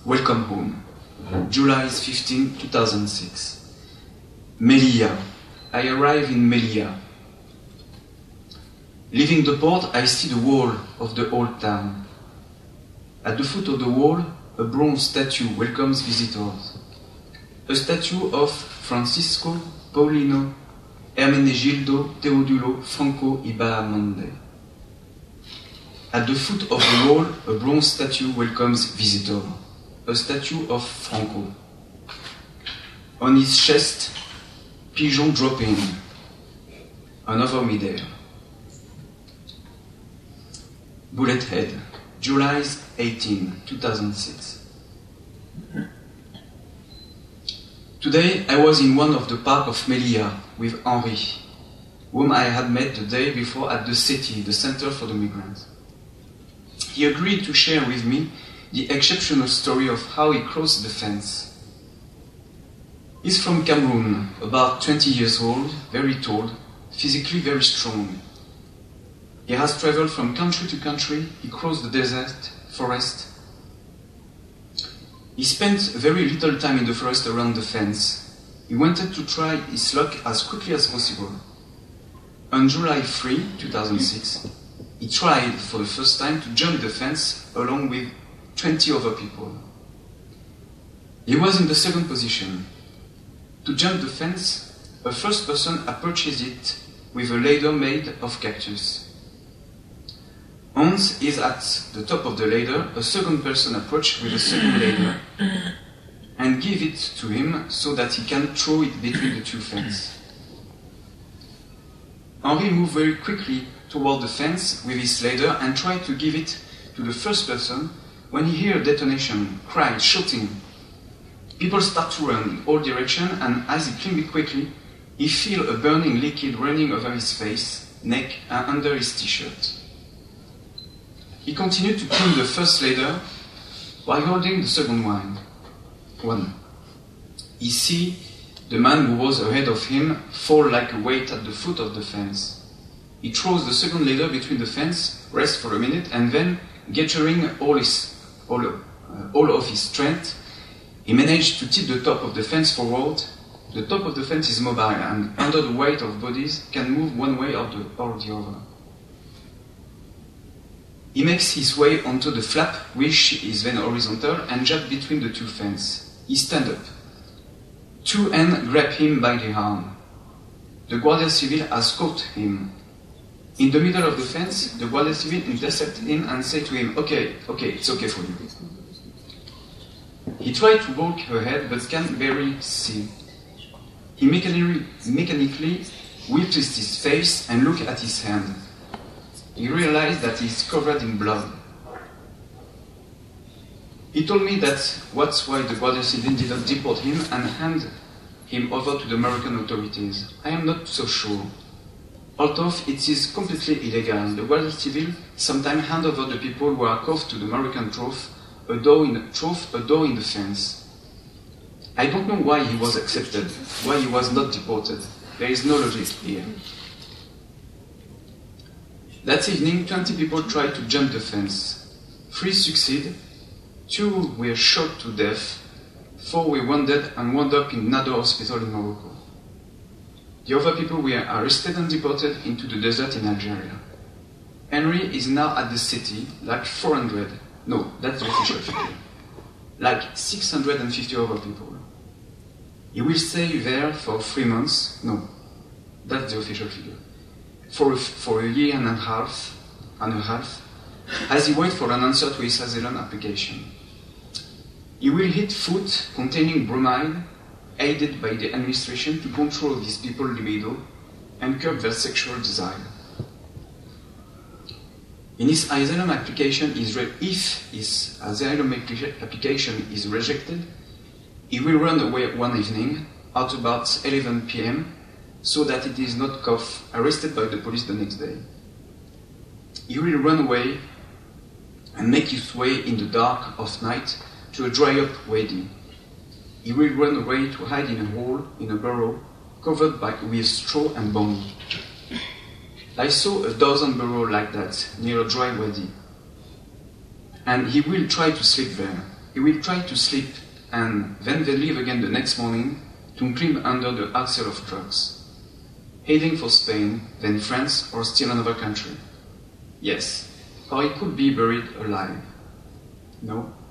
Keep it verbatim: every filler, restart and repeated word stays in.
Welcome home. July fifteenth, two thousand six. Melilla. I arrive in Melilla. Leaving the port, I see the wall of the old town. At the foot of the wall, a bronze statue welcomes visitors. A statue of Francisco, Paulino, Hermenegildo, Teodulo, Franco y Bahamonde. At the foot of the wall, a bronze statue welcomes visitors. A statue of Franco. On his chest, pigeon dropping. Another midair. Bullet Head, July eighteenth, two thousand six. Today I was in one of the parks of Melilla with Henri, whom I had met the day before at the city, the Center for the Migrants. He agreed to share with me the exceptional story of how he crossed the fence. He's from Cameroon, about twenty years old, very tall, physically very strong. He has traveled from country to country, he crossed the desert, forest. He spent very little time in the forest around the fence. He wanted to try his luck as quickly as possible. On July third, two thousand six, he tried for the first time to jump the fence along with twenty other people. He was in the second position. To jump the fence, a first person approaches it with a ladder made of cactus. Hans is at the top of the ladder, a second person approaches with a second ladder and give it to him so that he can throw it between the two fences. Henri moved very quickly toward the fence with his ladder and tried to give it to the first person. When he heard detonation, cried, shouting. People start to run in all directions, and as he climbed quickly, he felt a burning liquid running over his face, neck, and under his t-shirt. He continued to climb the first ladder while holding the second one. One. He see the man who was ahead of him fall like a weight at the foot of the fence. He throws the second ladder between the fence, rests for a minute, and then, gathering all his All, uh, all of his strength, he managed to tip the top of the fence forward. The top of the fence is mobile and under the weight of bodies can move one way or the, or the other. He makes his way onto the flap, which is then horizontal, and jumps between the two fences. He stands up. Two hands grab him by the arm. The Guardia Civil has caught him. In the middle of the fence, the Guardia Civil intercepted him and said to him, okay, okay, it's okay for you. He tried to walk ahead, but can't barely see. He mechanically, mechanically whipped his face and looked at his hand. He realized that he's covered in blood. He told me that that's why the Guardia Civil didn't deport him and hand him over to the American authorities. I am not so sure. Although it is completely illegal, the Guardia Civil sometimes hand over the people who are cuffed to the American trough, a door in the trough, a door in the fence. I don't know why he was accepted, why he was not deported. There is no logic here. That evening, twenty people tried to jump the fence. Three succeeded, two were shot to death, four were wounded and wound up in Nador Hospital in Morocco. The other people were arrested and deported into the desert in Algeria. Henri is now at the city, like four hundred, no, that's the official figure, like six hundred fifty other people. He will stay there for three months, no, that's the official figure, for a, for a year and a half, and a half, as he waits for an answer to his asylum application. He will eat food containing bromide, aided by the administration to control these people's libido and curb their sexual desire. In his asylum application, if his asylum application is rejected, he will run away one evening at about eleven p m so that it is not caught, arrested by the police the next day. He will run away and make his way in the dark of night to a dry-up wedding. He will run away to hide in a hole in a burrow covered by, with straw and bamboo. I saw a dozen burrows like that near a dry wadi, and he will try to sleep there. he will try to sleep, and then they leave again the next morning to climb under the axle of trucks, heading for Spain, then France, or still another country. Yes, or he could be buried alive. No,